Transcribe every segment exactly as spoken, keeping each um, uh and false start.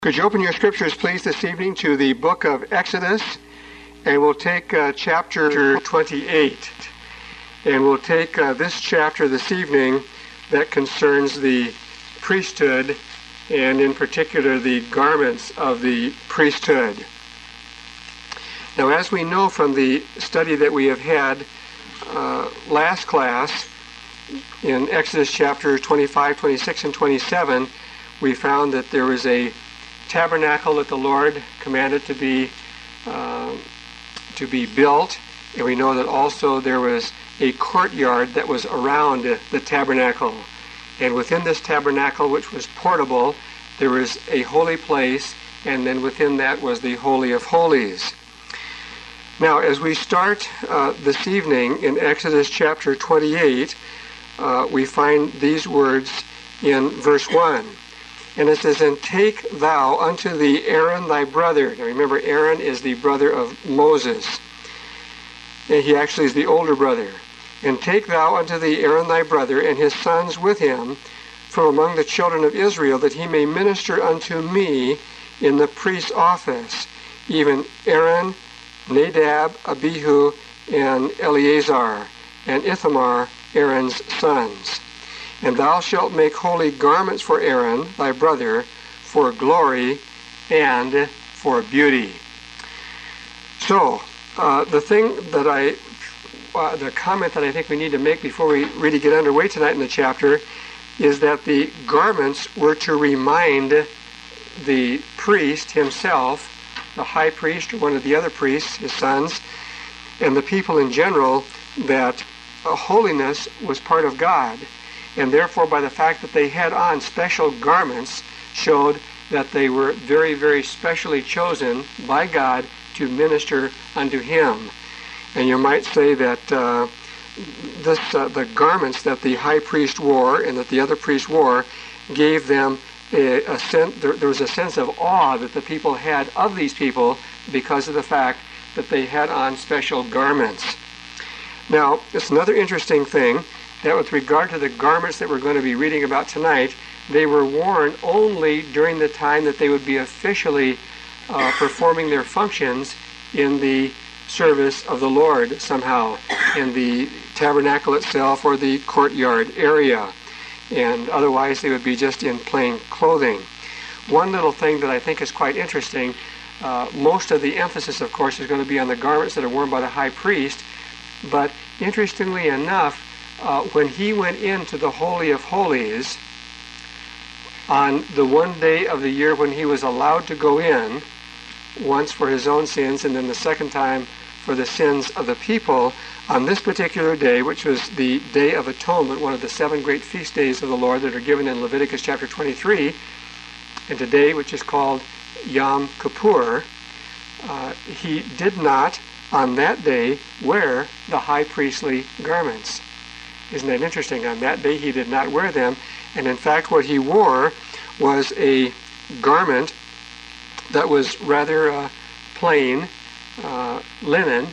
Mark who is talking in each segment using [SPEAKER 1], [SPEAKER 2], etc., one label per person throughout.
[SPEAKER 1] Could you open your scriptures, please, this evening to the book of Exodus, and we'll take uh, chapter twenty-eight. And we'll take uh, this chapter this evening that concerns the priesthood, and in particular the garments of the priesthood. Now, as we know from the study that we have had uh, last class, in Exodus chapter twenty-five, twenty-six, and twenty-seven, we found that there was a tabernacle that the Lord commanded to be uh, to be built, and we know that also there was a courtyard that was around the tabernacle, and within this tabernacle, which was portable, there was a holy place, and then within that was the Holy of Holies. Now, as we start uh, this evening in Exodus chapter twenty-eight, uh, we find these words in verse one. And it says, "And take thou unto thee Aaron thy brother." Now remember, Aaron is the brother of Moses. And he actually is the older brother. "And take thou unto thee Aaron thy brother, and his sons with him, from among the children of Israel, that he may minister unto me in the priest's office, even Aaron, Nadab, Abihu, and Eleazar, and Ithamar, Aaron's sons. And thou shalt make holy garments for Aaron thy brother, for glory and for beauty." So, uh, the thing that I, uh, the comment that I think we need to make before we really get underway tonight in the chapter is that the garments were to remind the priest himself, the high priest or one of the other priests, his sons, and the people in general, that uh, holiness was part of God. And therefore, by the fact that they had on special garments, showed that they were very, very specially chosen by God to minister unto Him. And you might say that uh, this, uh, the garments that the high priest wore and that the other priests wore gave them a, a sense. There, there was a sense of awe that the people had of these people because of the fact that they had on special garments. Now, it's another interesting thing that with regard to the garments that we're going to be reading about tonight, they were worn only during the time that they would be officially uh, performing their functions in the service of the Lord somehow, in the tabernacle itself or the courtyard area. And otherwise they would be just in plain clothing. One little thing that I think is quite interesting, uh, most of the emphasis, of course, is going to be on the garments that are worn by the high priest, but interestingly enough, Uh, when he went into the Holy of Holies on the one day of the year when he was allowed to go in, once for his own sins and then the second time for the sins of the people, on this particular day, which was the Day of Atonement, one of the seven great feast days of the Lord that are given in Leviticus chapter twenty-three, and today, which is called Yom Kippur, uh, he did not on that day wear the high priestly garments. Isn't that interesting? On that day he did not wear them, and in fact what he wore was a garment that was rather uh, plain, uh, linen,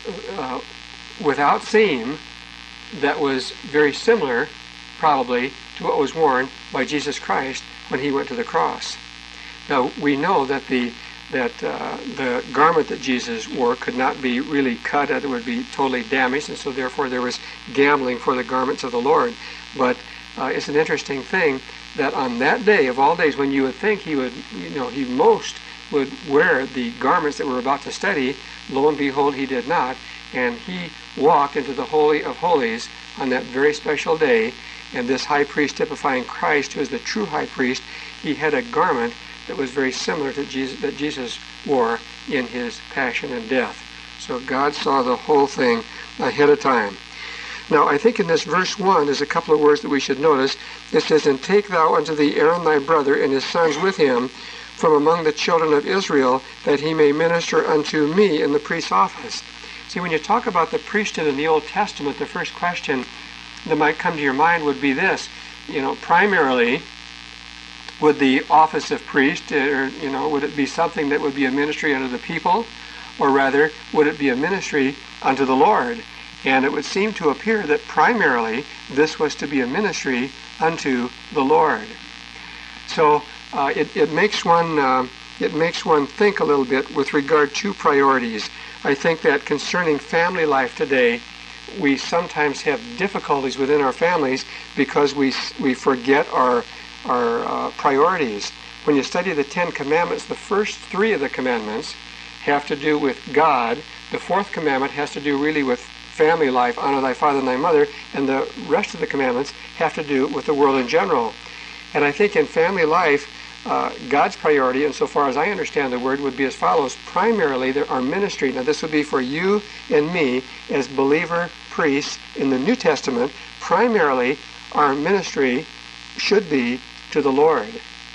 [SPEAKER 1] uh, without seam, that was very similar probably to what was worn by Jesus Christ when he went to the cross. Now we know that the that uh, the garment that Jesus wore could not be really cut, it would be totally damaged, and so therefore there was gambling for the garments of the Lord. But uh, it's an interesting thing that on that day of all days, when you would think he would, you know, he most would wear the garments that we're about to study, lo and behold, he did not, and he walked into the Holy of Holies on that very special day, and this high priest typifying Christ, who is the true high priest, he had a garment that was very similar to Jesus, that Jesus wore in his passion and death. So God saw the whole thing ahead of time. Now, I think in this verse one, there's a couple of words that we should notice. It says, "And take thou unto thee Aaron thy brother, and his sons with him, from among the children of Israel, that he may minister unto me in the priest's office." See, when you talk about the priesthood in the Old Testament, the first question that might come to your mind would be this. You know, primarily, would the office of priest, or, you know, would it be something that would be a ministry unto the people? Or rather, would it be a ministry unto the Lord? And it would seem to appear that primarily this was to be a ministry unto the Lord. So uh, it, it makes one uh, it makes one think a little bit with regard to priorities. I think that concerning family life today, we sometimes have difficulties within our families because we we forget our our uh, priorities. When you study the Ten Commandments, the first three of the commandments have to do with God. The fourth commandment has to do really with family life, honor thy father and thy mother, and the rest of the commandments have to do with the world in general. And I think in family life, uh, God's priority, insofar as I understand the word, would be as follows. Primarily, there are ministry. Now, this would be for you and me as believer priests in the New Testament. Primarily, our ministry should be to the Lord.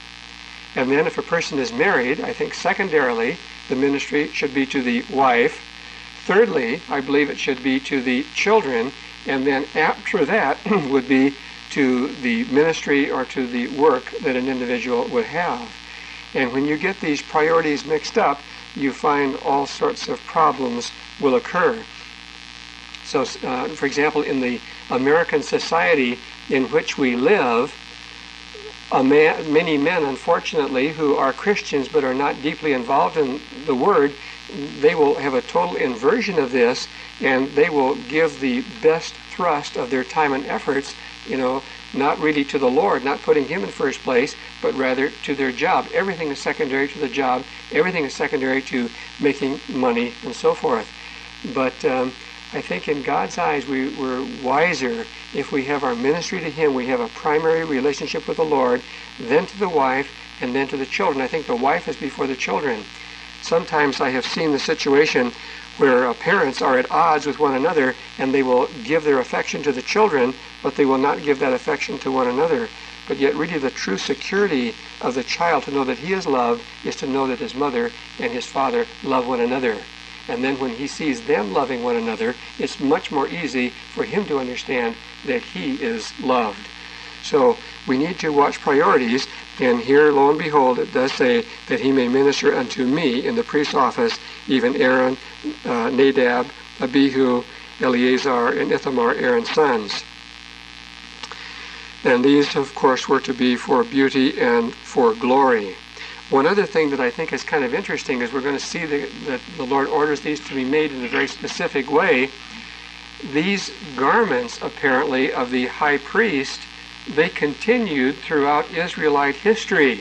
[SPEAKER 1] And then if a person is married, I think secondarily, the ministry should be to the wife. Thirdly, I believe it should be to the children. And then after that would be to the ministry or to the work that an individual would have. And when you get these priorities mixed up, you find all sorts of problems will occur. So, uh, for example, in the American society in which we live, a man, many men, unfortunately, who are Christians but are not deeply involved in the Word, they will have a total inversion of this, and they will give the best thrust of their time and efforts, you know, not really to the Lord, not putting Him in first place, but rather to their job. Everything is secondary to the job. Everything is secondary to making money and so forth. But um, I think in God's eyes we, we're wiser if we have our ministry to Him. We have a primary relationship with the Lord, then to the wife, and then to the children. I think the wife is before the children. Sometimes I have seen the situation where uh, parents are at odds with one another, and they will give their affection to the children, but they will not give that affection to one another. But yet really the true security of the child to know that he is loved is to know that his mother and his father love one another. And then when he sees them loving one another, it's much more easy for him to understand that he is loved. So we need to watch priorities, and here, lo and behold, it does say that he may minister unto me in the priest's office, even Aaron, uh, Nadab, Abihu, Eleazar, and Ithamar, Aaron's sons. And these, of course, were to be for beauty and for glory. One other thing that I think is kind of interesting is we're going to see the, that the Lord orders these to be made in a very specific way. These garments, apparently, of the high priest, they continued throughout Israelite history.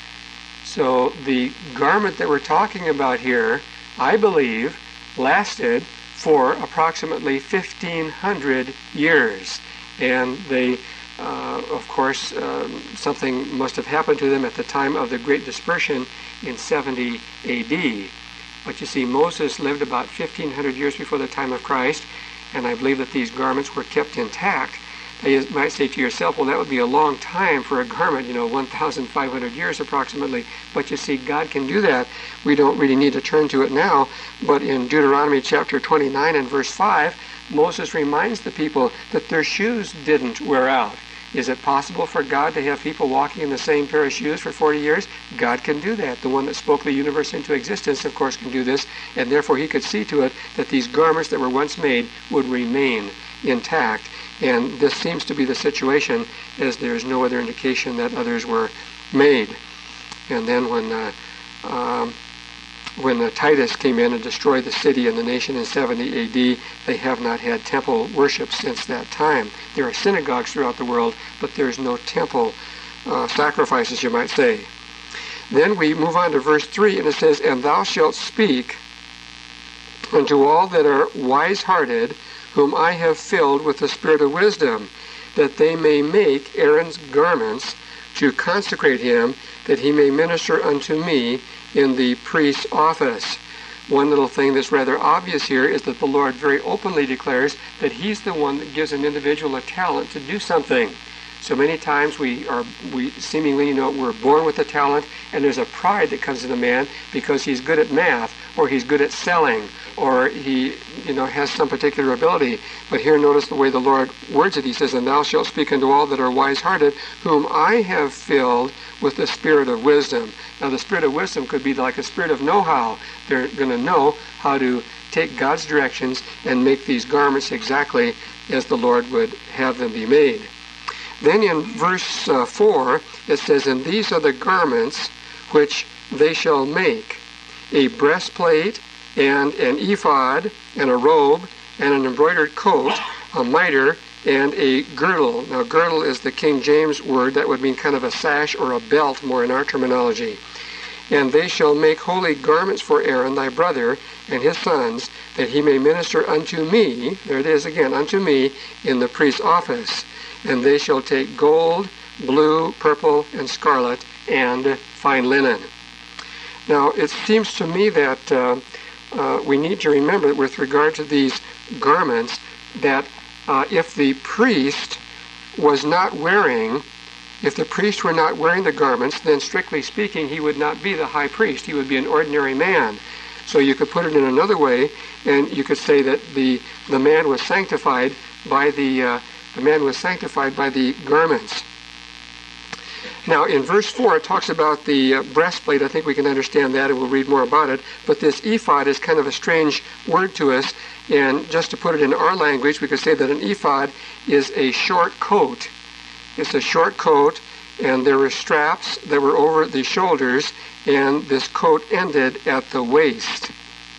[SPEAKER 1] So the garment that we're talking about here, I believe, lasted for approximately fifteen hundred years. And they, uh, of course, um, something must have happened to them at the time of the Great Dispersion in seventy A D. But you see, Moses lived about fifteen hundred years before the time of Christ, and I believe that these garments were kept intact. You might say to yourself, well, that would be a long time for a garment, you know, one thousand five hundred years approximately. But you see, God can do that. We don't really need to turn to it now. But in Deuteronomy chapter twenty-nine and verse five, Moses reminds the people that their shoes didn't wear out. Is it possible for God to have people walking in the same pair of shoes for forty years? God can do that. The one that spoke the universe into existence, of course, can do this. And therefore, he could see to it that these garments that were once made would remain intact. And this seems to be the situation, as there's no other indication that others were made. And then when uh, um, when uh, Titus came in and destroyed the city and the nation in seventy A D, they have not had temple worship since that time. There are synagogues throughout the world, but there's no temple uh, sacrifices, you might say. Then we move on to verse three, and it says, "And thou shalt speak unto all that are wise-hearted, whom I have filled with the spirit of wisdom, that they may make Aaron's garments to consecrate him, that he may minister unto me in the priest's office." One little thing that's rather obvious here is that the Lord very openly declares that he's the one that gives an individual a talent to do something. So many times we are, we seemingly, you know, we're born with a talent, and there's a pride that comes to the man because he's good at math, or he's good at selling, or he, you know, has some particular ability. But here notice the way the Lord words it. He says, "And thou shalt speak unto all that are wise-hearted, whom I have filled with the spirit of wisdom." Now the spirit of wisdom could be like a spirit of know-how. They're going to know how to take God's directions and make these garments exactly as the Lord would have them be made. Then in verse uh, four, it says, "And these are the garments which they shall make, a breastplate, and an ephod, and a robe, and an embroidered coat, a mitre, and a girdle." Now, girdle is the King James word. That would mean kind of a sash or a belt, more in our terminology. "And they shall make holy garments for Aaron thy brother and his sons, that he may minister unto me," there it is again, "unto me in the priest's office. And they shall take gold, blue, purple, and scarlet, and fine linen." Now, it seems to me that uh, uh, we need to remember that with regard to these garments, that uh, if the priest was not wearing If the priest were not wearing the garments, then strictly speaking, he would not be the high priest. He would be an ordinary man. So you could put it in another way, and you could say that the the man was sanctified by the uh, the man was sanctified by the garments. Now, in verse four, it talks about the uh, breastplate. I think we can understand that, and we'll read more about it. But this ephod is kind of a strange word to us, and just to put it in our language, we could say that an ephod is a short coat. It's a short coat, and there were straps that were over the shoulders, and this coat ended at the waist.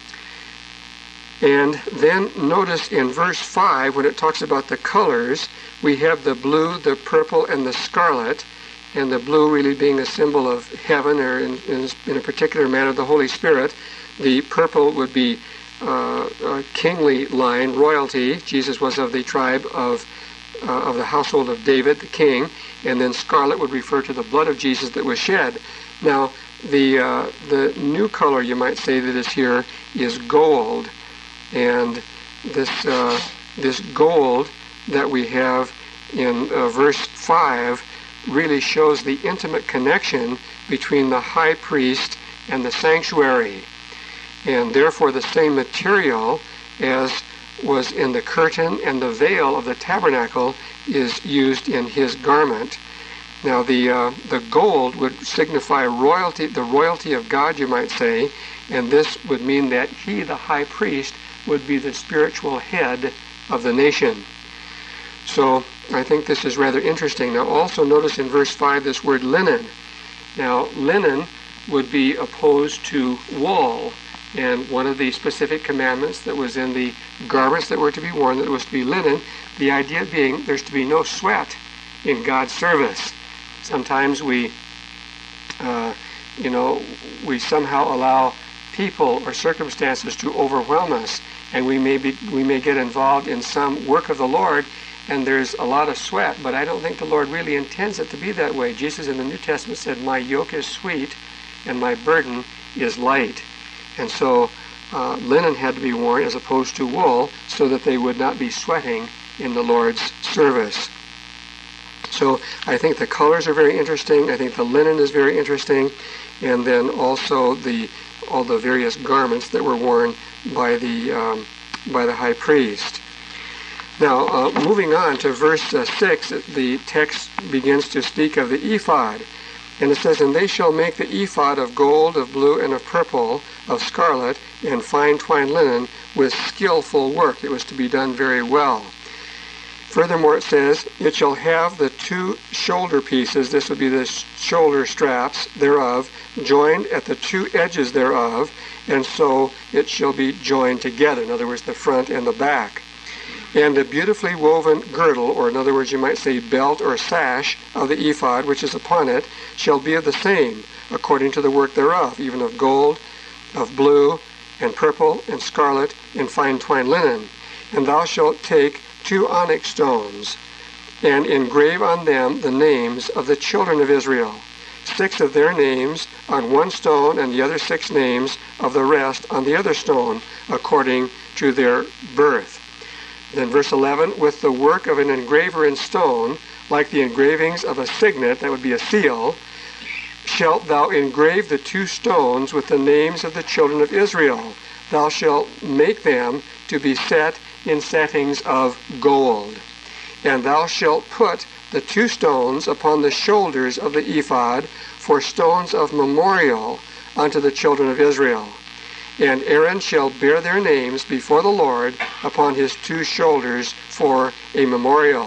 [SPEAKER 1] And then notice in verse five, when it talks about the colors, we have the blue, the purple, and the scarlet, and the blue really being a symbol of heaven, or in, in, in a particular manner, the Holy Spirit. The purple would be uh, a kingly line, royalty. Jesus was of the tribe of Uh, of the household of David, the king, and then scarlet would refer to the blood of Jesus that was shed. Now, the uh, the new color, you might say, that is here is gold, and this uh, this gold that we have in uh, verse five really shows the intimate connection between the high priest and the sanctuary, and therefore the same material as was in the curtain and the veil of the tabernacle is used in his garment. Now, the uh, the gold would signify royalty, the royalty of God, you might say, and this would mean that he, the high priest, would be the spiritual head of the nation. So I think this is rather interesting. Now, also notice in verse five this word linen. Now, linen would be opposed to wool. And one of the specific commandments that was in the garments that were to be worn, that was to be linen, the idea being there's to be no sweat in God's service. Sometimes we, uh, you know, we somehow allow people or circumstances to overwhelm us, and we may be, we may get involved in some work of the Lord, and there's a lot of sweat. But I don't think the Lord really intends it to be that way. Jesus in the New Testament said, "My yoke is sweet, and my burden is light." And so uh, linen had to be worn as opposed to wool, so that they would not be sweating in the Lord's service. So I think the colors are very interesting. I think the linen is very interesting. And then also the all the various garments that were worn by the, um, by the high priest. Now, uh, moving on to verse uh, six, the text begins to speak of the ephod. And it says, "And they shall make the ephod of gold, of blue, and of purple, of scarlet, and fine twined linen, with skillful work." It was to be done very well. Furthermore, it says, "It shall have the two shoulder pieces," this would be the shoulder straps thereof, "joined at the two edges thereof, and so it shall be joined together." In other words, the front and the back. "And a beautifully woven girdle," or in other words, you might say belt or sash, "of the ephod, which is upon it, shall be of the same, according to the work thereof, even of gold, of blue, and purple, and scarlet, and fine twined linen. And thou shalt take two onyx stones, and engrave on them the names of the children of Israel, six of their names on one stone, and the other six names of the rest on the other stone, according to their birth." Then verse eleven, "With the work of an engraver in stone, like the engravings of a signet," that would be a seal, "shalt thou engrave the two stones with the names of the children of Israel. Thou shalt make them to be set in settings of gold. And thou shalt put the two stones upon the shoulders of the ephod for stones of memorial unto the children of Israel. And Aaron shall bear their names before the Lord upon his two shoulders for a memorial.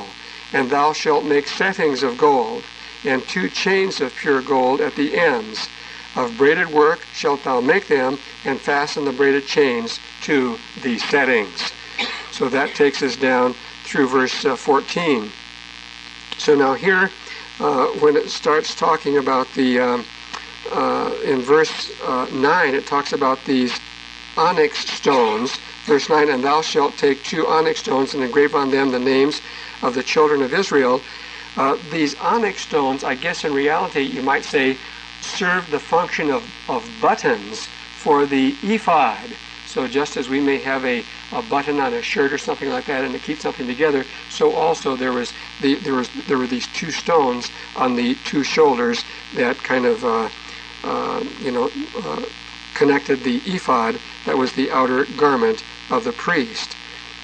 [SPEAKER 1] And thou shalt make settings of gold, and two chains of pure gold at the ends. Of braided work shalt thou make them, and fasten the braided chains to the settings. So that takes us down through verse uh, fourteen. So now here, uh, when it starts talking about the, um, uh, in verse uh, nine, it talks about these onyx stones. Verse nine, and thou shalt take two onyx stones and engrave on them the names of the children of Israel. Uh, these onyx stones, I guess in reality, you might say, serve the function of, of buttons for the ephod. So just as we may have a, a button on a shirt or something like that, and to keep something together, so also there was the, there was there were these two stones on the two shoulders that kind of uh, uh, you know uh, connected the ephod. That was the outer garment of the priest.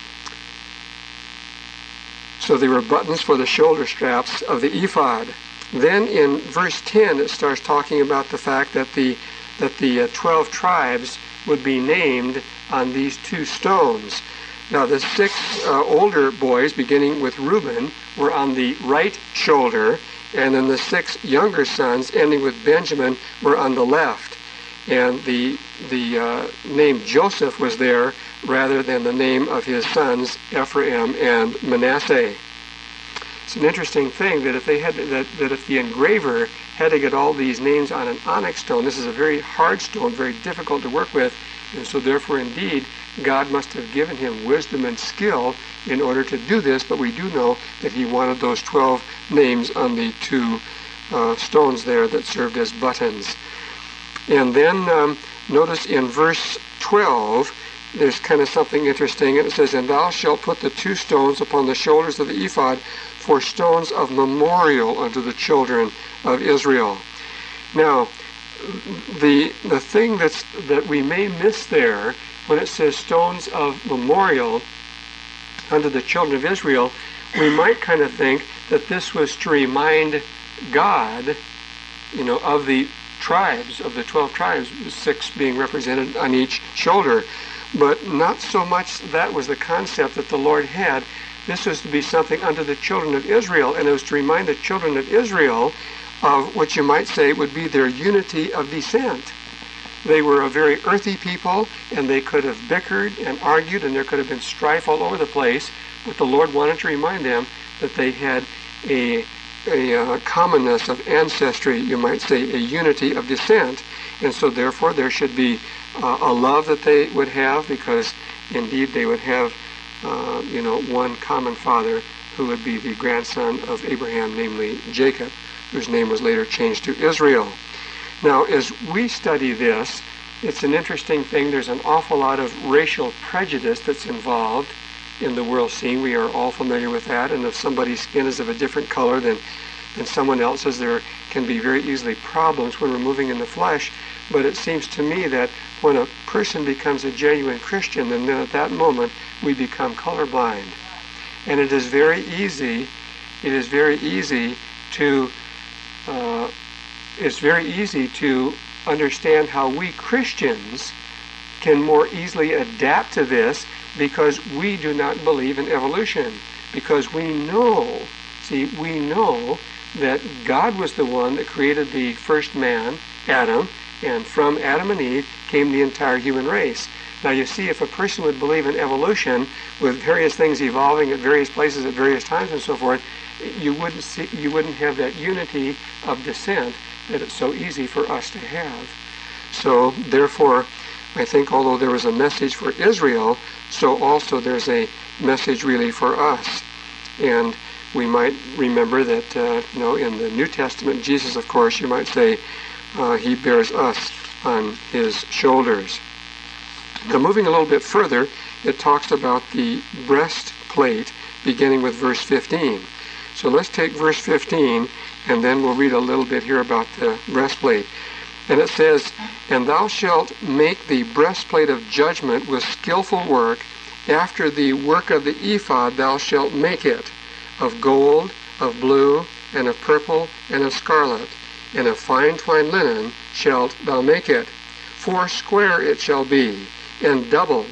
[SPEAKER 1] So they were buttons for the shoulder straps of the ephod. Then in verse ten, it starts talking about the fact that the that the uh, twelve tribes would be named on these two stones. Now the six uh, older boys, beginning with Reuben, were on the right shoulder, and then the six younger sons, ending with Benjamin, were on the left. And the the uh, name Joseph was there rather than the name of his sons Ephraim and Manasseh. It's an interesting thing that if they had to, that, that if the engraver had to get all these names on an onyx stone, this is a very hard stone, very difficult to work with, and so therefore indeed God must have given him wisdom and skill in order to do this, but we do know that he wanted those twelve names on the two uh, stones there that served as buttons. And then um, notice in verse twelve, there's kind of something interesting, and it says, and thou shalt put the two stones upon the shoulders of the ephod for stones of memorial unto the children of Israel. Now, the the thing that's that we may miss there, when it says stones of memorial unto the children of Israel, we might kind of think that this was to remind God, you know, of the tribes, of the twelve tribes, six being represented on each shoulder. But not so much that was the concept that the Lord had. This was to be something unto the children of Israel, and it was to remind the children of Israel of what you might say would be their unity of descent. They were a very earthy people, and they could have bickered and argued, and there could have been strife all over the place, but the Lord wanted to remind them that they had a, a uh, commonness of ancestry, you might say, a unity of descent, and so therefore there should be uh, a love that they would have, because indeed they would have uh, you know, one common father who would be the grandson of Abraham, namely Jacob, whose name was later changed to Israel. Now, as we study this, it's an interesting thing. There's an awful lot of racial prejudice that's involved in the world scene. We are all familiar with that, and if somebody's skin is of a different color than, than someone else's, there can be very easily problems when we're moving in the flesh. But it seems to me that when a person becomes a genuine Christian, then at that moment we become colorblind. And it is very easy, it is very easy to, uh, it's very easy to understand how we Christians can more easily adapt to this, because we do not believe in evolution. Because we know, see, we know that God was the one that created the first man, Adam, and from Adam and Eve came the entire human race. Now you see, if a person would believe in evolution, with various things evolving at various places at various times and so forth, you wouldn't see, you wouldn't have that unity of descent that it's so easy for us to have. So therefore, I think although there was a message for Israel, so also there's a message really for us. And we might remember that, uh, you know, in the New Testament, Jesus, of course, you might say, uh, he bears us on his shoulders. Now, moving a little bit further, it talks about the breastplate, beginning with verse fifteen. So let's take verse fifteen, and then we'll read a little bit here about the breastplate. And it says, and thou shalt make the breastplate of judgment with skillful work. After the work of the ephod thou shalt make it, of gold, of blue, and of purple, and of scarlet, and of fine twined linen shalt thou make it. Four square it shall be, and doubled,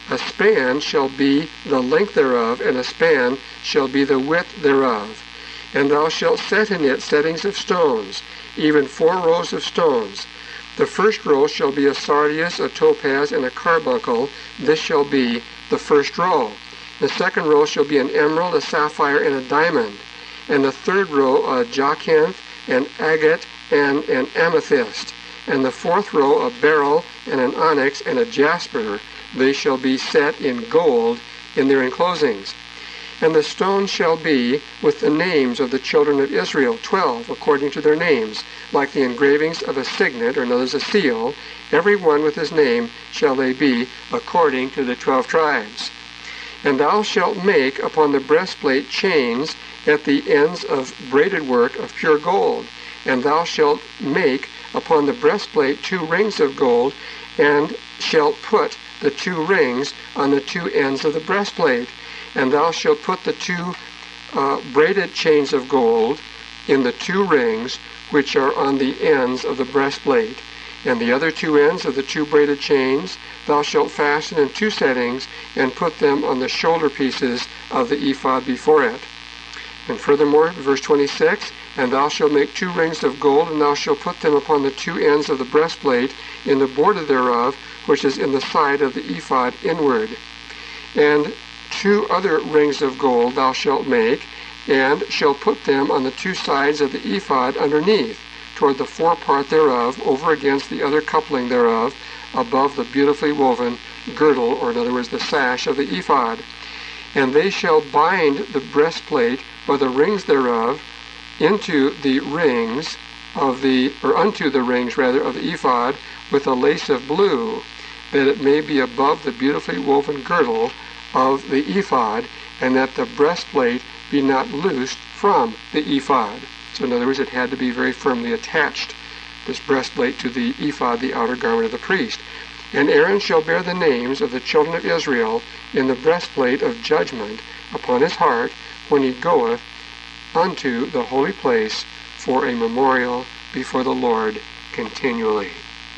[SPEAKER 1] A span shall be the length thereof, and a span shall be the width thereof. And thou shalt set in it settings of stones, even four rows of stones. The first row shall be a sardius, a topaz, and a carbuncle. This shall be the first row. The second row shall be an emerald, a sapphire, and a diamond. And the third row a jacinth, an agate, and an amethyst. And the fourth row a beryl, and an onyx, and a jasper. They shall be set in gold in their enclosings. And the stones shall be with the names of the children of Israel, twelve, according to their names, like the engravings of a signet, or in others a seal. Every one with his name shall they be, according to the twelve tribes. And thou shalt make upon the breastplate chains at the ends of braided work of pure gold. And thou shalt make upon the breastplate two rings of gold, and shalt put the two rings on the two ends of the breastplate. And thou shalt put the two uh, braided chains of gold in the two rings which are on the ends of the breastplate. And the other two ends of the two braided chains thou shalt fasten in two settings, and put them on the shoulder pieces of the ephod before it. And furthermore, verse twenty-six, and thou shalt make two rings of gold, and thou shalt put them upon the two ends of the breastplate, in the border thereof, which is in the side of the ephod inward. And two other rings of gold thou shalt make, and shalt put them on the two sides of the ephod underneath, toward the forepart thereof, over against the other coupling thereof, above the beautifully woven girdle, or in other words the sash of the ephod. And they shall bind the breastplate by the rings thereof into the rings of the, or unto the rings rather, of the ephod, with a lace of blue, that it may be above the beautifully woven girdle of the ephod, and that the breastplate be not loosed from the ephod. So in other words, it had to be very firmly attached, this breastplate, to the ephod, the outer garment of the priest. And Aaron shall bear the names of the children of Israel in the breastplate of judgment upon his heart, when he goeth unto the holy place for a memorial before the Lord continually.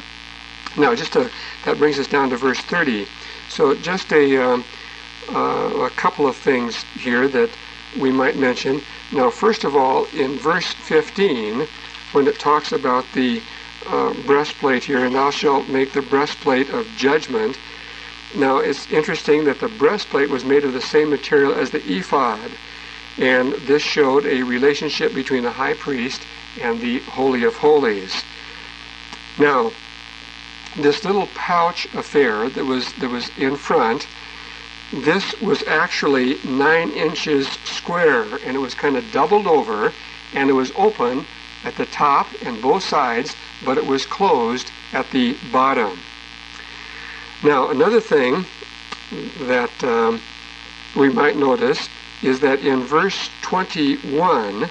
[SPEAKER 1] Now, just to, that brings us down to verse thirty. So just a, um, uh, a couple of things here that we might mention. Now, first of all, in verse fifteen, when it talks about the uh, breastplate here, and thou shalt make the breastplate of judgment. Now, it's interesting that the breastplate was made of the same material as the ephod, and this showed a relationship between the high priest and the Holy of Holies. Now, this little pouch affair that was that was in front, this was actually nine inches square, and it was kind of doubled over, and it was open at the top and both sides, but it was closed at the bottom. Now, another thing that um, we might notice is that in verse twenty-one,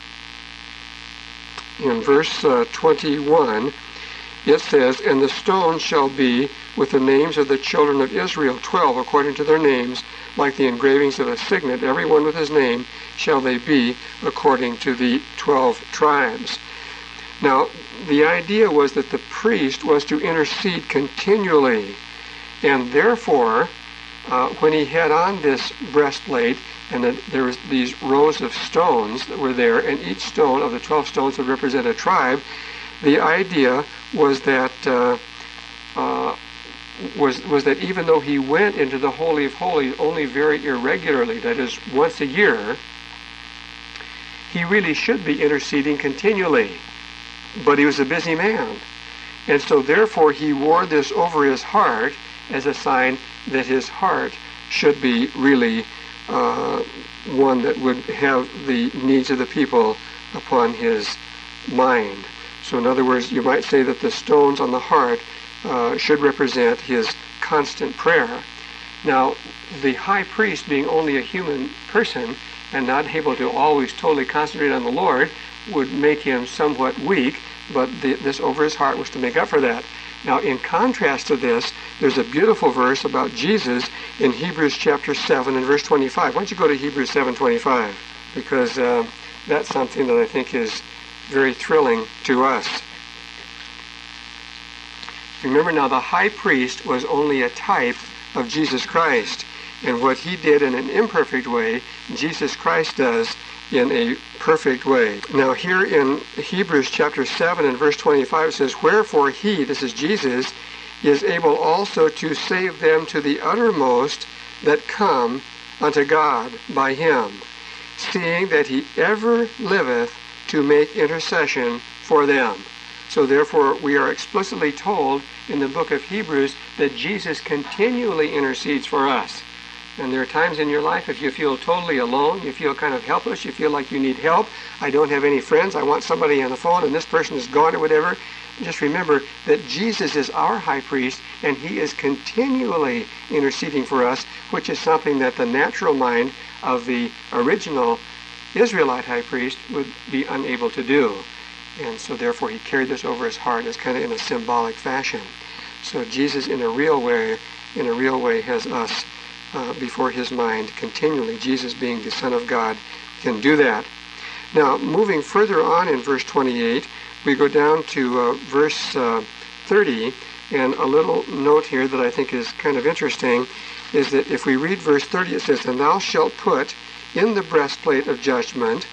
[SPEAKER 1] in verse uh, twenty-one, it says, and the stone shall be with the names of the children of Israel, twelve, according to their names, like the engravings of a signet, every one with his name, shall they be, according to the twelve tribes. Now, the idea was that the priest was to intercede continually, and therefore, uh, when he had on this breastplate, and that there was these rows of stones that were there, and each stone of the twelve stones would represent a tribe, the idea was that uh, uh, was was that even though he went into the Holy of Holies only very irregularly, that is, once a year, he really should be interceding continually. But he was a busy man, and so therefore he wore this over his heart as a sign that his heart should be really uh, one that would have the needs of the people upon his mind. So in other words, you might say that the stones on the heart uh, should represent his constant prayer. Now, the high priest, being only a human person and not able to always totally concentrate on the Lord, would make him somewhat weak, but the, this over his heart was to make up for that. Now, in contrast to this, there's a beautiful verse about Jesus in Hebrews chapter seven and verse twenty-five. Why don't you go to Hebrews seven twenty-five? Because uh, that's something that I think is very thrilling to us. Remember now, the high priest was only a type of Jesus Christ. And what he did in an imperfect way, Jesus Christ does in a perfect way. Now here in Hebrews chapter seven and verse twenty-five it says, "Wherefore he," this is Jesus, "is able also to save them to the uttermost that come unto God by him, seeing that he ever liveth to make intercession for them." So therefore we are explicitly told in the book of Hebrews that Jesus continually intercedes for us. And there are times in your life if you feel totally alone, you feel kind of helpless, you feel like you need help. I don't have any friends, I want somebody on the phone and this person is gone or whatever. Just remember that Jesus is our high priest and he is continually interceding for us, which is something that the natural mind of the original Israelite high priest would be unable to do. And so therefore he carried this over his heart as kind of in a symbolic fashion. So Jesus in a real way, in a real way has us uh, before his mind continually. Jesus being the Son of God can do that. Now moving further on in verse twenty-eight, we go down to uh, verse uh, thirty, and a little note here that I think is kind of interesting is that if we read verse thirty, it says, "And thou shalt put in the breastplate of judgment,"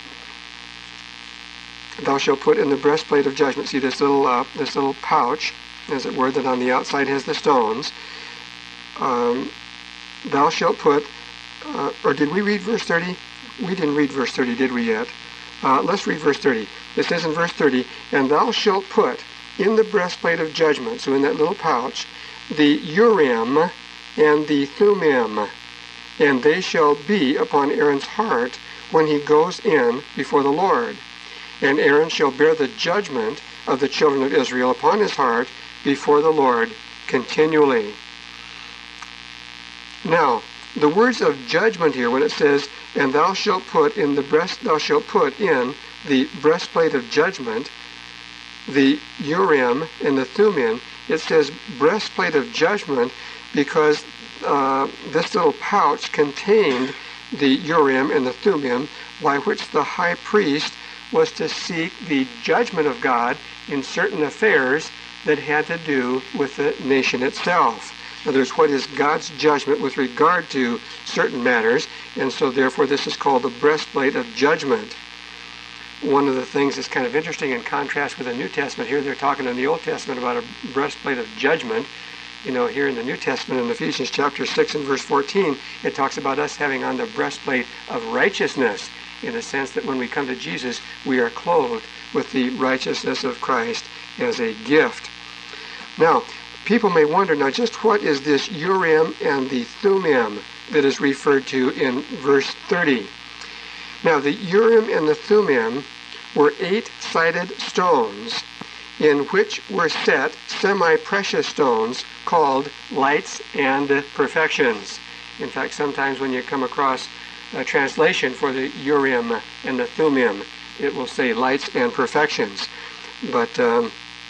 [SPEAKER 1] thou shalt put in the breastplate of judgment, see this little uh, this little pouch, as it were, that on the outside has the stones. Um, thou shalt put, uh, or did we read verse thirty? We didn't read verse thirty, did we yet? Uh, let's read verse thirty. It says in verse thirty, "And thou shalt put in the breastplate of judgment," so in that little pouch, "the Urim and the Thummim, and they shall be upon Aaron's heart when he goes in before the Lord. And Aaron shall bear the judgment of the children of Israel upon his heart before the Lord continually." Now, the words of judgment here, when it says, "And thou shalt put in the breast, thou shalt put in the breastplate of judgment, the Urim and the Thummim," it says breastplate of judgment because uh, this little pouch contained the Urim and the Thummim, by which the high priest was to seek the judgment of God in certain affairs that had to do with the nation itself. In other words, what is God's judgment with regard to certain matters, and so therefore this is called the breastplate of judgment. One of the things that's kind of interesting in contrast with the New Testament, here they're talking in the Old Testament about a breastplate of judgment. You know, here in the New Testament, in Ephesians chapter six and verse fourteen, it talks about us having on the breastplate of righteousness, in the sense that when we come to Jesus, we are clothed with the righteousness of Christ as a gift. Now, people may wonder, now just what is this Urim and the Thummim that is referred to in verse thirty? Now, the Urim and the Thummim were eight-sided stones in which were set semi-precious stones called lights and perfections. In fact, sometimes when you come across a translation for the Urim and the Thummim, it will say lights and perfections. But um,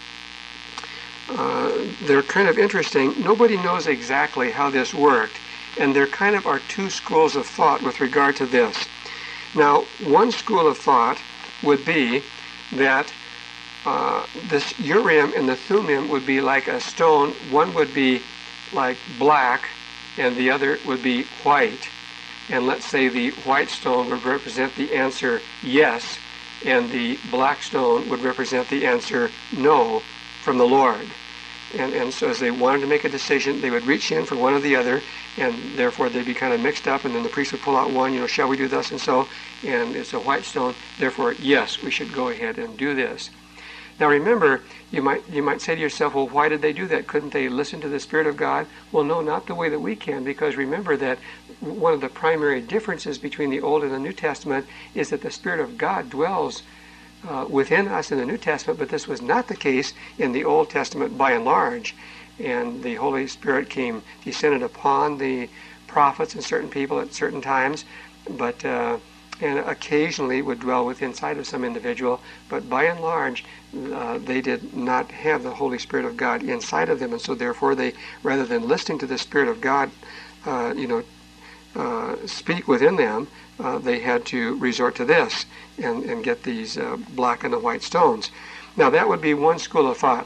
[SPEAKER 1] uh, they're kind of interesting. Nobody knows exactly how this worked, and there kind of are two schools of thought with regard to this. Now, one school of thought would be that uh, this Urim and the Thummim would be like a stone. One would be like black, and the other would be white. And let's say the white stone would represent the answer yes, and the black stone would represent the answer no from the Lord. And, and so as they wanted to make a decision, they would reach in for one or the other, and therefore they'd be kind of mixed up, and then the priest would pull out one, you know, shall we do thus and so, and it's a white stone, therefore, yes, we should go ahead and do this. Now remember, you might you might say to yourself, well, why did they do that? Couldn't they listen to the Spirit of God? Well, no, not the way that we can, because remember that one of the primary differences between the Old and the New Testament is that the Spirit of God dwells uh, within us in the New Testament, but this was not the case in the Old Testament by and large. And the Holy Spirit came, descended upon the prophets and certain people at certain times, but uh, and occasionally would dwell within inside of some individual, but by and large, uh, they did not have the Holy Spirit of God inside of them, and so therefore they, rather than listening to the Spirit of God, uh, you know, uh, speak within them, uh, they had to resort to this and, and get these uh, black and the white stones. Now that would be one school of thought.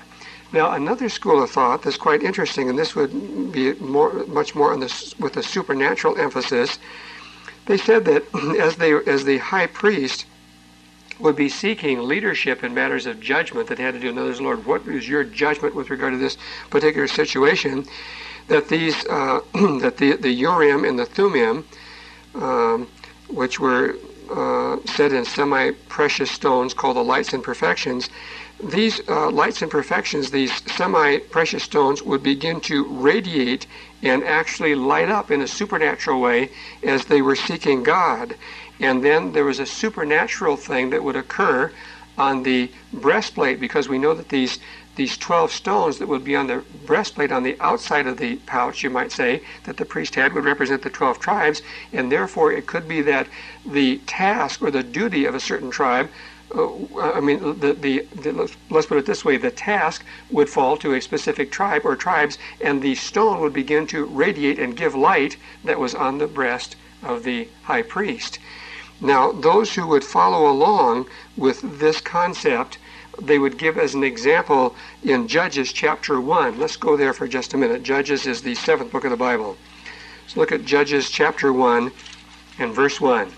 [SPEAKER 1] Now, another school of thought that's quite interesting, and this would be more, much more on this, with a supernatural emphasis, they said that as they, as the high priest would be seeking leadership in matters of judgment that had to do with others, Lord, what is your judgment with regard to this particular situation? That these, uh, that the, the Urim and the Thummim, um, which were uh, set in semi-precious stones called the lights and perfections, these uh, lights and perfections, these semi-precious stones, would begin to radiate and actually light up in a supernatural way as they were seeking God. And then there was a supernatural thing that would occur on the breastplate, because we know that these these twelve stones that would be on the breastplate on the outside of the pouch, you might say, that the priest had would represent the twelve tribes, and therefore it could be that the task or the duty of a certain tribe, uh, I mean, the, the, the let's, let's put it this way, the task would fall to a specific tribe or tribes, and the stone would begin to radiate and give light that was on the breast of the high priest. Now, those who would follow along with this concept, they would give as an example in Judges chapter one. Let's go there for just a minute. Judges is the seventh book of the Bible. Let's look at Judges chapter one and verse one.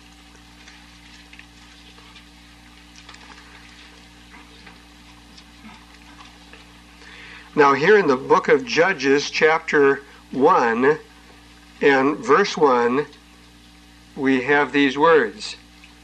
[SPEAKER 1] Now here in the book of Judges chapter one and verse one, we have these words.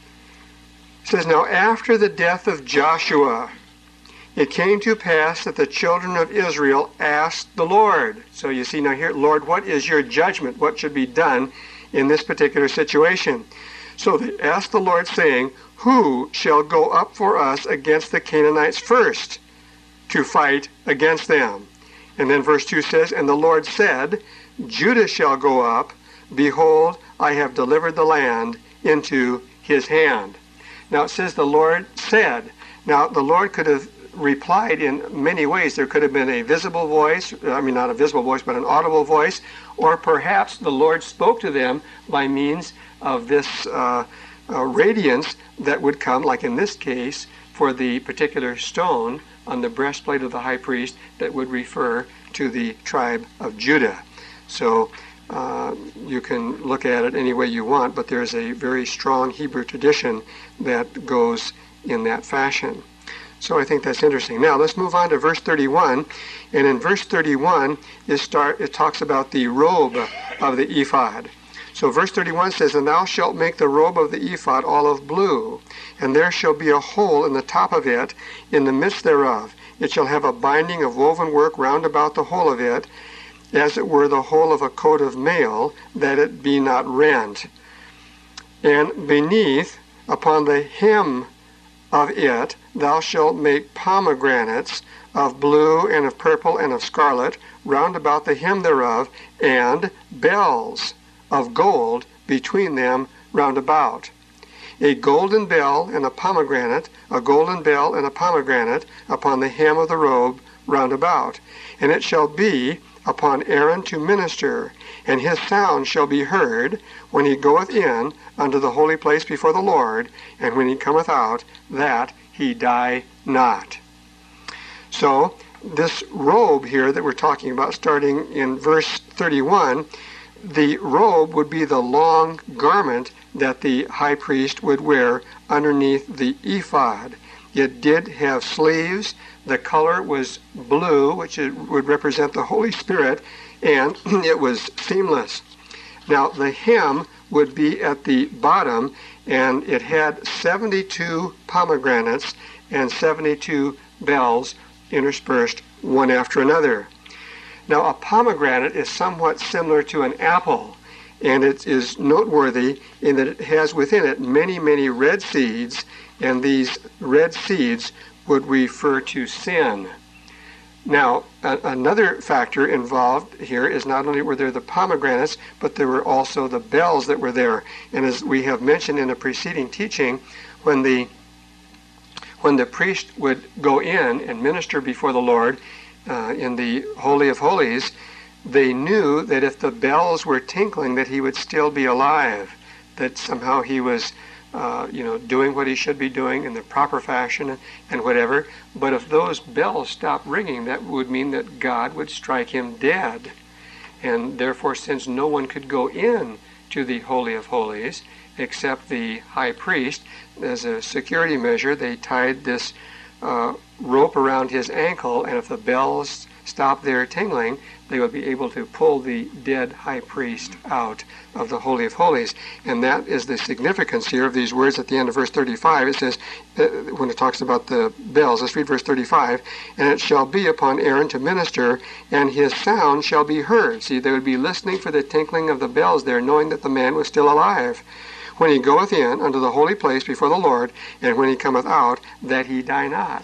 [SPEAKER 1] It says, "Now after the death of Joshua, it came to pass that the children of Israel asked the Lord." So you see now here, Lord, what is your judgment? What should be done in this particular situation? So they asked the Lord, saying, "Who shall go up for us against the Canaanites first to fight against them?" And then verse two says, "And the Lord said, Judah shall go up. Behold, I have delivered the land into his hand." Now it says the Lord said. Now the Lord could have replied in many ways. There could have been a visible voice, I mean not a visible voice, but an audible voice, or perhaps the Lord spoke to them by means of this uh, uh, radiance that would come, like in this case, for the particular stone on the breastplate of the high priest that would refer to the tribe of Judah. So Uh, you can look at it any way you want, but there's a very strong Hebrew tradition that goes in that fashion. So I think that's interesting. Now let's move on to verse thirty-one. And in verse thirty-one, it, start, it talks about the robe of the ephod. So verse thirty-one says, "And thou shalt make the robe of the ephod all of blue, and there shall be a hole in the top of it, in the midst thereof. It shall have a binding of woven work round about the whole of it, as it were the whole of a coat of mail, that it be not rent. And beneath, upon the hem of it, thou shalt make pomegranates of blue and of purple and of scarlet round about the hem thereof, and bells of gold between them round about. A golden bell and a pomegranate, a golden bell and a pomegranate upon the hem of the robe round about. And it shall be upon Aaron to minister, and his sound shall be heard when he goeth in unto the holy place before the Lord, and when he cometh out, that he die not." So this robe here that we're talking about, starting in verse thirty-one, the robe would be the long garment that the high priest would wear underneath the ephod. It did have sleeves. The color was blue, which would represent the Holy Spirit, and it was seamless. Now, the hem would be at the bottom, and it had seventy-two pomegranates and seventy-two bells interspersed one after another. Now, a pomegranate is somewhat similar to an apple, and it is noteworthy in that it has within it many, many red seeds, and these red seeds would refer to sin. Now, a- another factor involved here is not only were there the pomegranates, but there were also the bells that were there. And as we have mentioned in a preceding teaching, when the when the priest would go in and minister before the Lord uh, in the Holy of Holies, they knew that if the bells were tinkling, that he would still be alive, that somehow he was uh, you know, doing what he should be doing in the proper fashion and, and whatever. But if those bells stopped ringing, that would mean that God would strike him dead. And therefore, since no one could go in to the Holy of Holies except the high priest, as a security measure, they tied this uh, rope around his ankle, and if the bells stopped their tingling, they would be able to pull the dead high priest out of the Holy of Holies. And that is the significance here of these words at the end of verse thirty-five. It says, uh, when it talks about the bells, let's read verse thirty-five, and it shall be upon Aaron to minister, and his sound shall be heard. See, they would be listening for the tinkling of the bells there, knowing that the man was still alive. When he goeth in unto the holy place before the Lord, and when he cometh out, that he die not.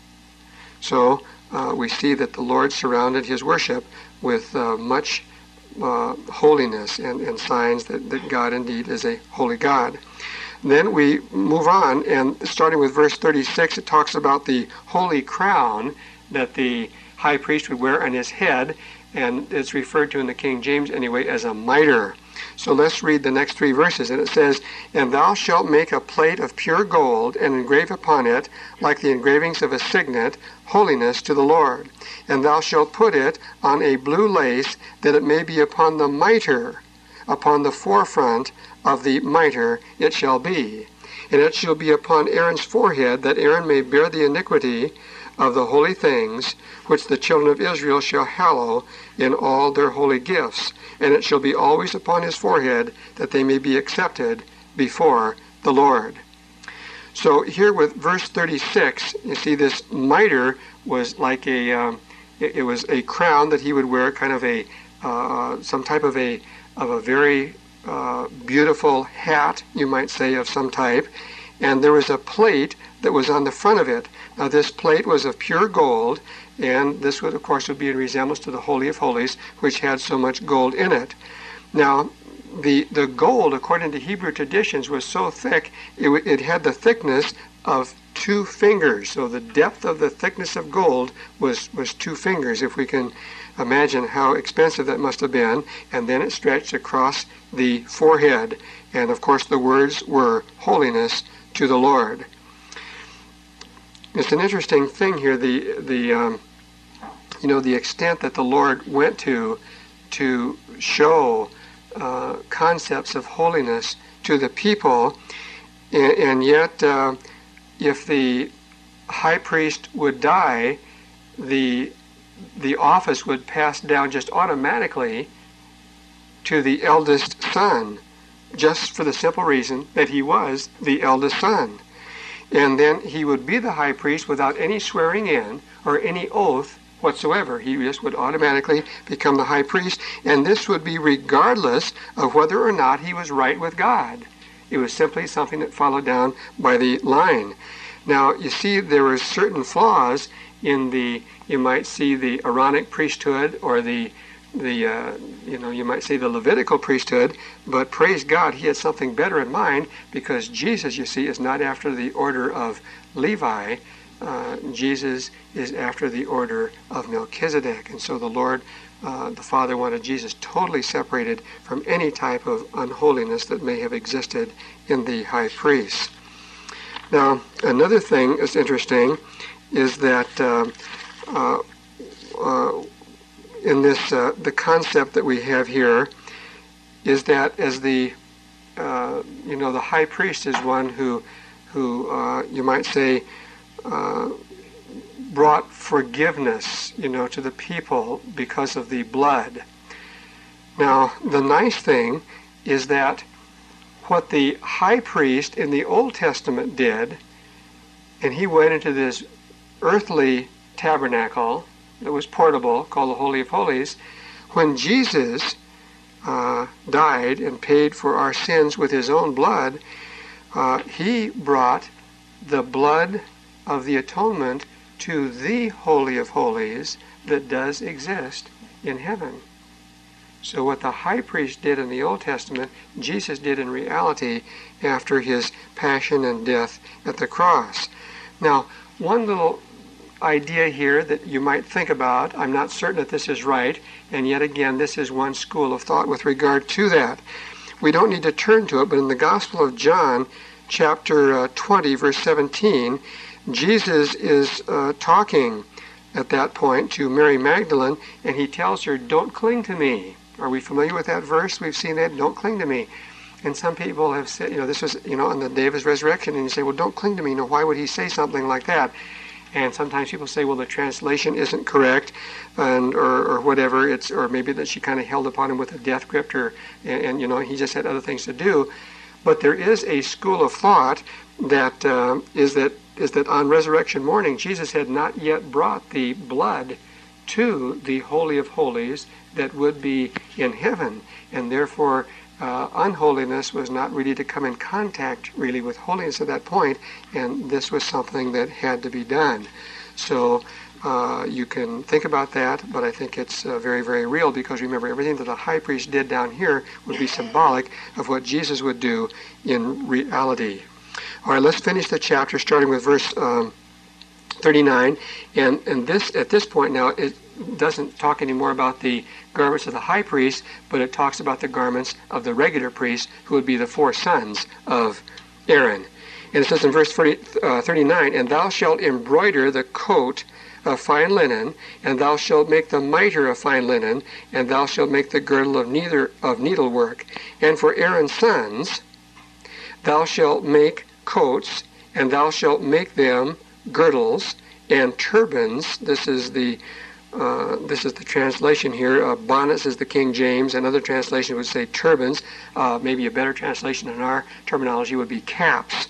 [SPEAKER 1] So, Uh, we see that the Lord surrounded his worship with uh, much uh, holiness and, and signs that, that God indeed is a holy God. Then we move on, and starting with verse thirty-six, it talks about the holy crown that the high priest would wear on his head, and it's referred to in the King James anyway as a mitre. So let's read the next three verses, and it says, And thou shalt make a plate of pure gold, and engrave upon it, like the engravings of a signet, holiness to the Lord. And thou shalt put it on a blue lace, that it may be upon the mitre, upon the forefront of the mitre it shall be. And it shall be upon Aaron's forehead, that Aaron may bear the iniquity of the holy things, which the children of Israel shall hallow in all their holy gifts. And it shall be always upon his forehead, that they may be accepted before the Lord. So here with verse thirty-six, you see this mitre was like a, um, it, it was a crown that he would wear, kind of a, uh, some type of a, of a very uh, beautiful hat, you might say, of some type. And there was a plate that was on the front of it. Now this plate was of pure gold, and this would, of course, would be in resemblance to the Holy of Holies, which had so much gold in it. Now, the the gold, according to Hebrew traditions, was so thick, it, it had the thickness of two fingers. So the depth of the thickness of gold was, was two fingers, if we can imagine how expensive that must have been. And then it stretched across the forehead. And, of course, the words were holiness to the Lord. It's an interesting thing here, the the um, you know, the extent that the Lord went to to show uh, concepts of holiness to the people, and, and yet uh, if the high priest would die, the the office would pass down just automatically to the eldest son, just for the simple reason that he was the eldest son. And then he would be the high priest without any swearing in or any oath whatsoever. He just would automatically become the high priest, and this would be regardless of whether or not he was right with God. It was simply something that followed down by the line. Now, you see, there were certain flaws in the, you might see the Aaronic priesthood, or the the uh, you know, you might say the Levitical priesthood, but praise God, he had something better in mind, because Jesus, you see, is not after the order of Levi. Uh, Jesus is after the order of Melchizedek, and so the Lord, uh, the Father, wanted Jesus totally separated from any type of unholiness that may have existed in the high priest. Now, another thing that's interesting is that uh, uh, uh, in this, uh, the concept that we have here is that as the, uh, you know, the high priest is one who, who uh, you might say, uh, brought forgiveness, you know, to the people because of the blood. Now, the nice thing is that what the high priest in the Old Testament did, and he went into this earthly tabernacle that was portable, called the Holy of Holies, when Jesus uh, died and paid for our sins with his own blood, uh, he brought the blood of the atonement to the Holy of Holies that does exist in heaven. So what the high priest did in the Old Testament, Jesus did in reality after his passion and death at the cross. Now, one little idea here that you might think about, I'm not certain that this is right, and yet again, this is one school of thought with regard to that. We don't need to turn to it, but in the Gospel of John, chapter uh, twenty, verse seventeen, Jesus is uh, talking at that point to Mary Magdalene, and he tells her, don't cling to me. Are we familiar with that verse? We've seen that, don't cling to me. And some people have said, you know, this was, you know, on the day of his resurrection, and you say, well, don't cling to me. No, why would he say something like that? And sometimes people say, well, the translation isn't correct, and or, or whatever. It's or maybe that she kind of held upon him with a death grip, or and, and you know he just had other things to do. But there is a school of thought that uh, is that is that on resurrection morning, Jesus had not yet brought the blood to the Holy of Holies that would be in heaven, and therefore uh, unholiness was not really to come in contact really with holiness at that point, and this was something that had to be done. So uh, you can think about that, but I think it's uh, very, very real, because remember, everything that the high priest did down here would be symbolic of what Jesus would do in reality. All right, let's finish the chapter starting with verse um, thirty-nine. And, and this at this point now, it doesn't talk anymore about the garments of the high priest, but it talks about the garments of the regular priest, who would be the four sons of Aaron. And it says in verse thirty-nine, and thou shalt embroider the coat of fine linen, and thou shalt make the mitre of fine linen, and thou shalt make the girdle of neither of needlework. And for Aaron's sons thou shalt make coats, and thou shalt make them girdles and turbans. This is the uh, this is the translation here. Uh, bonnets is the King James, and other translation would say turbans. Uh, maybe a better translation in our terminology would be caps.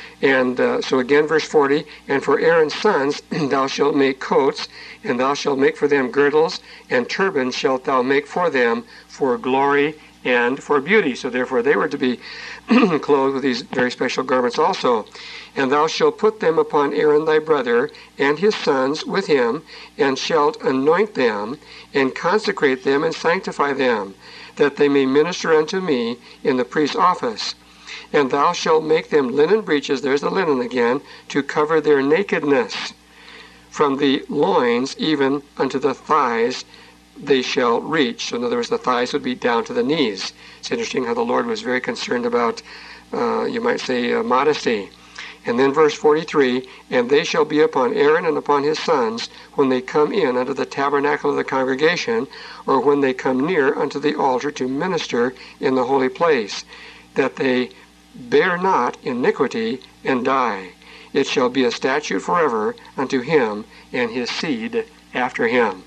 [SPEAKER 1] And uh, so again, verse forty, and for Aaron's sons thou shalt make coats, and thou shalt make for them girdles, and turbans shalt thou make for them for glory and for beauty. So therefore they were to be clothed with these very special garments also. And thou shalt put them upon Aaron thy brother, and his sons with him, and shalt anoint them, and consecrate them, and sanctify them, that they may minister unto me in the priest's office. And thou shalt make them linen breeches, there's the linen again, to cover their nakedness. From the loins even unto the thighs they shall reach. So in other words, the thighs would be down to the knees. It's interesting how the Lord was very concerned about, uh, you might say, uh, modesty. And then verse forty-three, and they shall be upon Aaron and upon his sons when they come in unto the tabernacle of the congregation, or when they come near unto the altar to minister in the holy place, that they bear not iniquity and die. It shall be a statute forever unto him and his seed after him.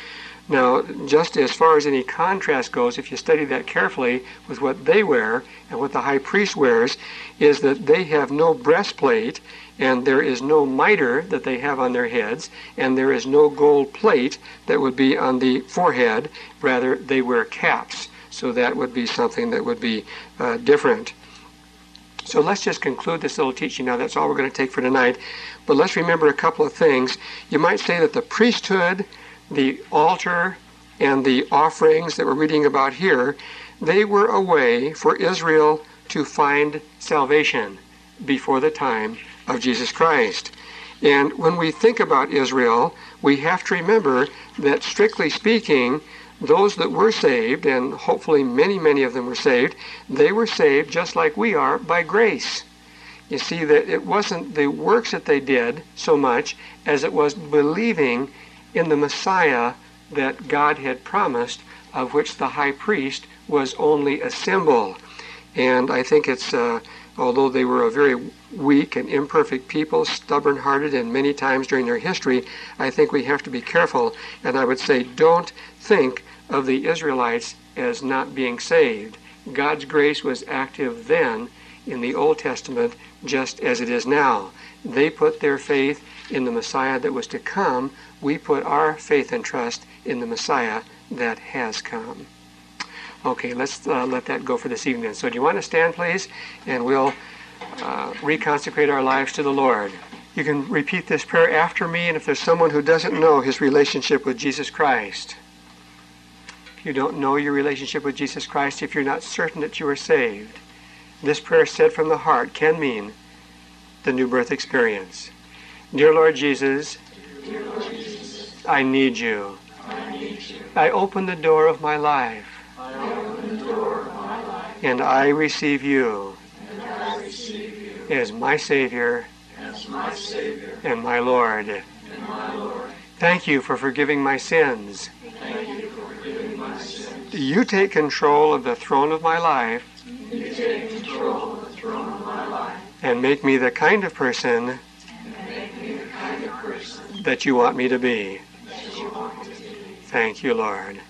[SPEAKER 1] Now, just as far as any contrast goes, if you study that carefully with what they wear and what the high priest wears, is that they have no breastplate, and there is no mitre that they have on their heads, and there is no gold plate that would be on the forehead. Rather, they wear caps. So that would be something that would be uh, different. So let's just conclude this little teaching now. That's all we're going to take for tonight. But let's remember a couple of things. You might say that the priesthood, the altar, and the offerings that we're reading about here, they were a way for Israel to find salvation before the time of Jesus Christ. And when we think about Israel, we have to remember that, strictly speaking, those that were saved, and hopefully many, many of them were saved, they were saved just like we are by grace. You see that it wasn't the works that they did so much as it was believing in the Messiah that God had promised, of which the high priest was only a symbol. And I think it's, uh, although they were a very weak and imperfect people, stubborn-hearted, and many times during their history, I think we have to be careful. And I would say, don't think of the Israelites as not being saved. God's grace was active then in the Old Testament just as it is now. They put their faith in the Messiah that was to come. We put our faith and trust in the Messiah that has come. Okay, let's uh, let that go for this evening. So do you want to stand, please? And we'll uh, reconsecrate our lives to the Lord. You can repeat this prayer after me, and if there's someone who doesn't know his relationship with Jesus Christ, if you don't know your relationship with Jesus Christ, if you're not certain that you are saved, this prayer said from the heart can mean the new birth experience. Dear Lord Jesus,
[SPEAKER 2] Dear Lord Jesus,
[SPEAKER 1] I need you.
[SPEAKER 2] I need you.
[SPEAKER 1] I open the door of my life,
[SPEAKER 2] I open the door of my life,
[SPEAKER 1] and I receive you.
[SPEAKER 2] and I receive you
[SPEAKER 1] as my Savior
[SPEAKER 2] as my Savior
[SPEAKER 1] and my Lord.
[SPEAKER 2] and my Lord.
[SPEAKER 1] Thank you for forgiving my sins.
[SPEAKER 2] Thank you for forgiving my sins.
[SPEAKER 1] You take control of the throne of my life
[SPEAKER 2] You take control of the throne of my life
[SPEAKER 1] and make me the kind of person
[SPEAKER 2] and make me the kind of person
[SPEAKER 1] that you want me to be.
[SPEAKER 2] that you want me to be.
[SPEAKER 1] Thank you, Lord.